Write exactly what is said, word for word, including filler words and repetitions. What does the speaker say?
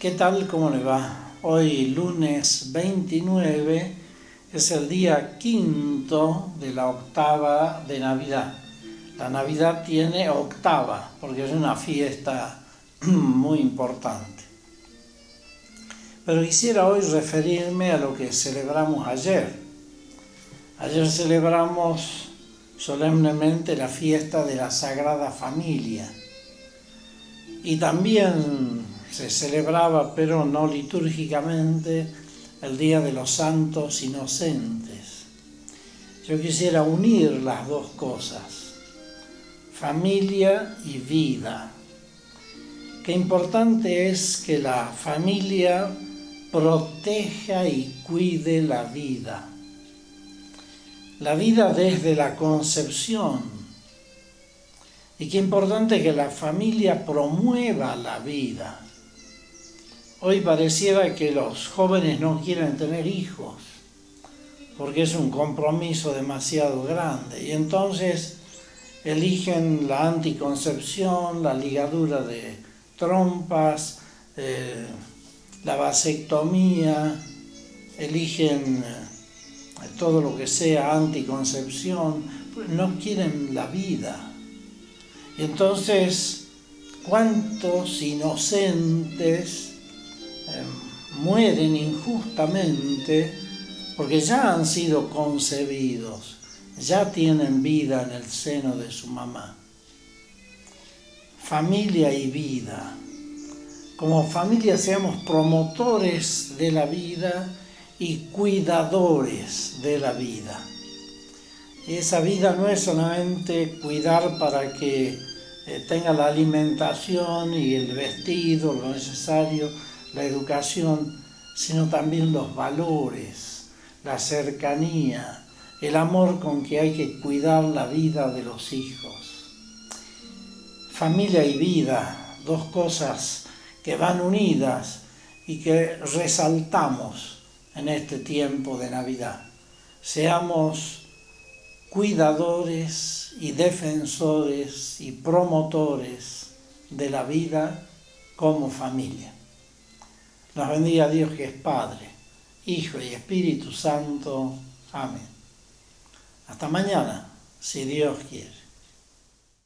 ¿Qué tal? ¿Cómo le va? Hoy, lunes veintinueve, es el día quinto de la octava de Navidad. La Navidad tiene octava, porque es una fiesta muy importante. Pero quisiera hoy referirme a lo que celebramos ayer. Ayer celebramos solemnemente la fiesta de la Sagrada Familia. Y también se celebraba, pero no litúrgicamente, el Día de los Santos Inocentes. Yo quisiera unir las dos cosas, familia y vida. Qué importante es que la familia proteja y cuide la vida. La vida desde la concepción. Y qué importante que la familia promueva la vida. Hoy pareciera que los jóvenes no quieren tener hijos, porque es un compromiso demasiado grande. Y entonces eligen la anticoncepción, la ligadura de trompas, eh, la vasectomía, eligen eh, todo lo que sea anticoncepción, pues no quieren la vida. Y entonces, ¿cuántos inocentes eh, mueren injustamente porque ya han sido concebidos, ya tienen vida en el seno de su mamá? Familia y vida. Como familia seamos promotores de la vida y cuidadores de la vida. Y esa vida no es solamente cuidar para que eh, tenga la alimentación y el vestido, lo necesario, la educación, sino también los valores, la cercanía, el amor con que hay que cuidar la vida de los hijos. Familia y vida, dos cosas que van unidas y que resaltamos en este tiempo de Navidad. Seamos cuidadores y defensores y promotores de la vida como familia. Nos bendiga Dios, que es Padre, Hijo y Espíritu Santo. Amén. Hasta mañana, si Dios quiere.